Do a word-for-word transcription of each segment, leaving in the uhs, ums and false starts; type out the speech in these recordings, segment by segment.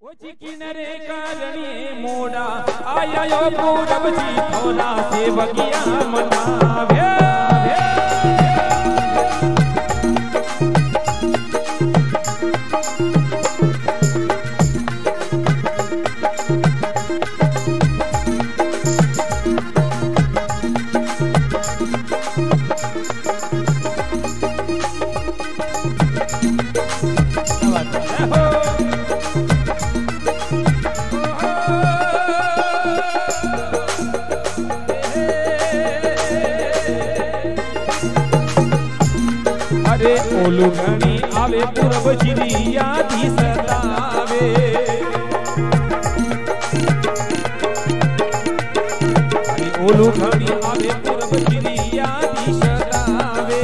किनरे कारणी मोड़ा आया यो पूरब जी थोड़ा से बगिया मनावे ओलू घणी आवे पूरब जी यादी सतावे ओलू घणी आवे पूरब जी यादी सतावे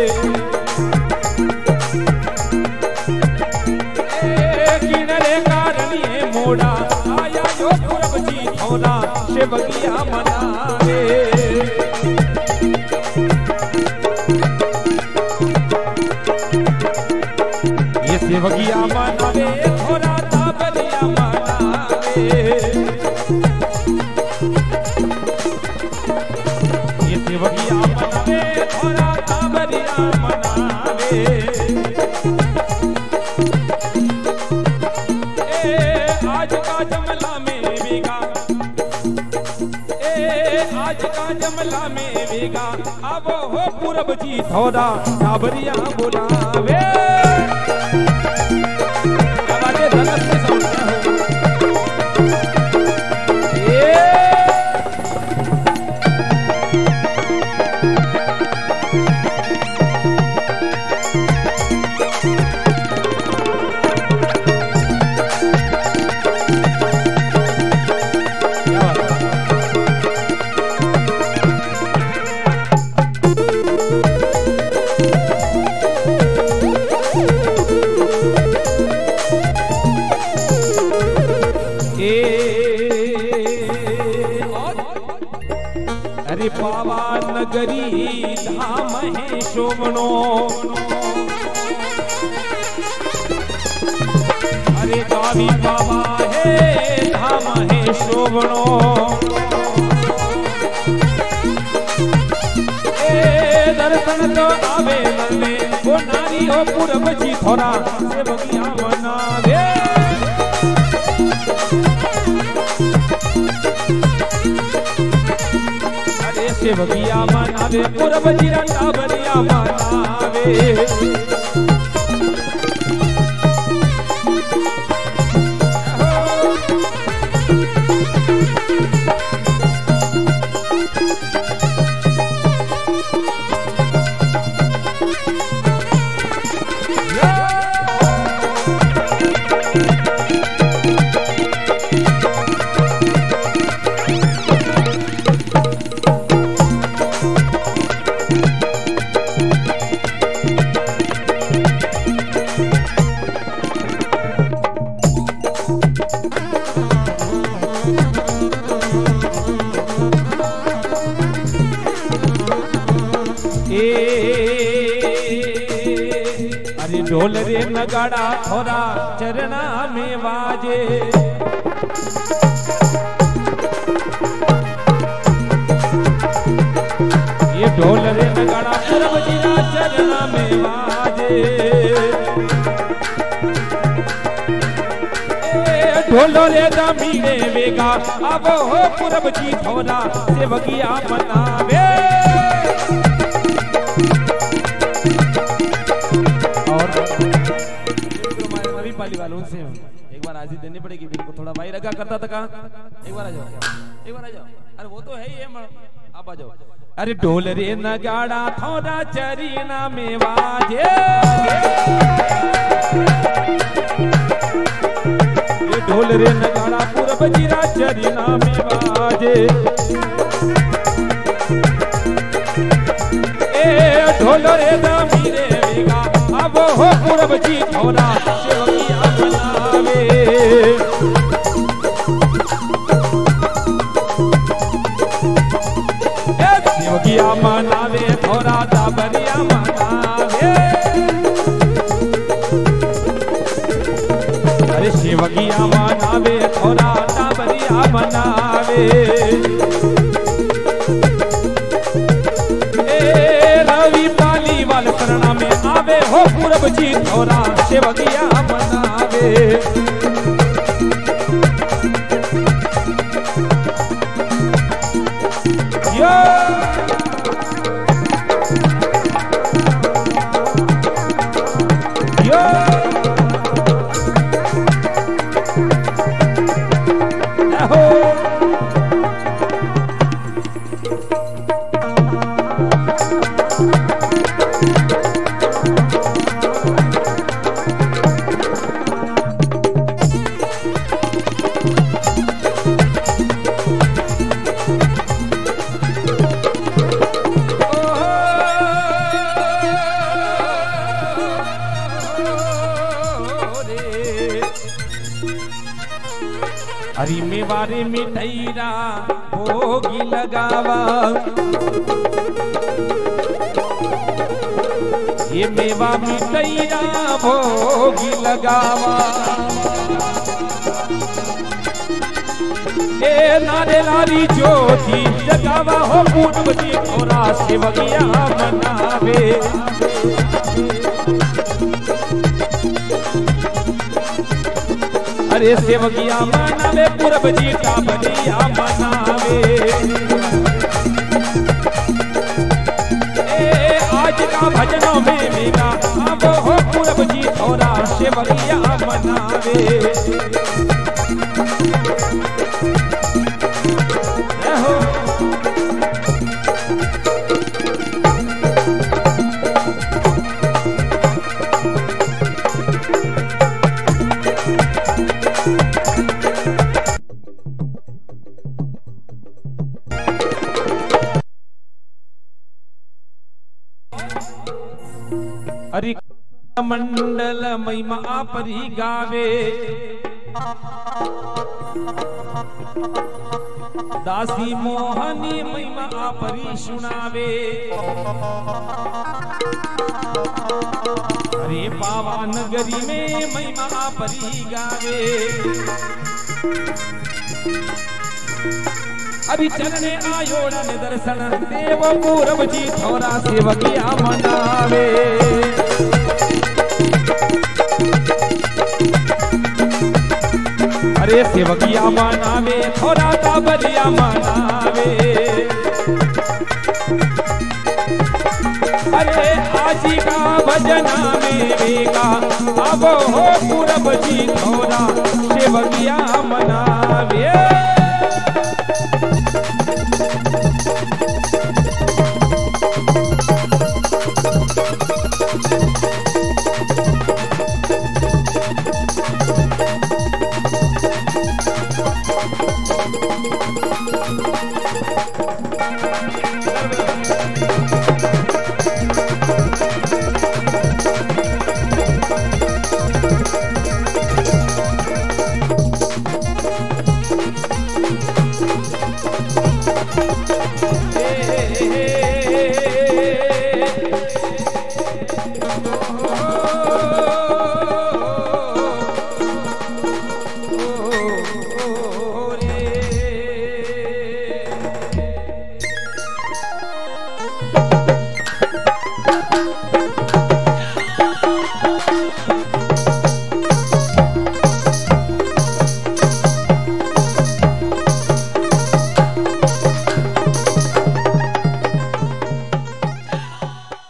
किनरे कारणी मोड़ा आया यो पूरब जी थोड़ा से बगिया मनावे बगिया मनावे थोड़ा ताबरिया मनावे ये से बगिया मनावे थोड़ा ताबरिया मनावे ए आज का जमला में वेगा ए आज का जमला में वेगा अब हो पूरब जी थोड़ा ताबरिया बुलावे अरे पावा नगरी धाम है शोभनो अरे गावी पावा है धाम है शोभनो ए दर्शन तो आवे मन में वो नारी हो पूरब जी थोड़ा से बगिया मनावे से बगिया मनावे पूरब जी ताबरिया मनावे अरे ढोल रे नगाड़ा थोड़ा चरना में बाजे ये ढोल रे नगाड़ा पूरब जी चरना में बाजे ढोल रे दमीरे वेगा अब हो पूरब जी थोड़ा से बगिया मनावे पाली वालों से एक बार हाजिर देनी पड़ेगी बिल को थोड़ा भाई रखा करता था कहाँ एक बार आ जाओ एक बार आ जाओ अरे वो तो है ही है आप आ जाओ अरे ढोल रे नगाड़ा थोड़ा चरीना में बाजे ये ढोल रे नगाड़ा पूरब जीरा चरीना में बाजे ए ढोल रे दमीरे वेगा अब हो पूरब जी थोड़ा से बगिया मनावे बगिया मनावे थोड़ा ताबरिया मनावे अरे शिवगिया मनावे थोड़ा टाबरिया मनावे ए रवि पालीवाल शरणा में आवे हो पूरब जी थोड़ा सेवकिया मनावे यो हरी मेवारे मिठैरा भोगी लगावा ये मेवा मिठैरा भोगी लगावा ए नारे नारी ज्योति जगावा हो पूर्व जी थोड़ा सेवकिया मनावे अरे सेवकिया मनावे पूरब जी टाबरिया मनावे ए आज का भजनों में मेरा अब हो पूरब जी थोड़ा सेवकिया मनावे हो हरि मंडल महिमा आपरी गावे दासी मोहनी महिमा आपरी सुनावे अरे पावा नगरी में महिमा आपरी गावे अभी चलने आयोड़ा ने दर्शन देव पूरब जी थोड़ा सेवकिया मनावे अरे सेवकिया मनावे थोड़ा टाबरिया मनावे अरे आजी का भजना मेरे का अब हो पूरब जी थोड़ा सेवकिया मनावे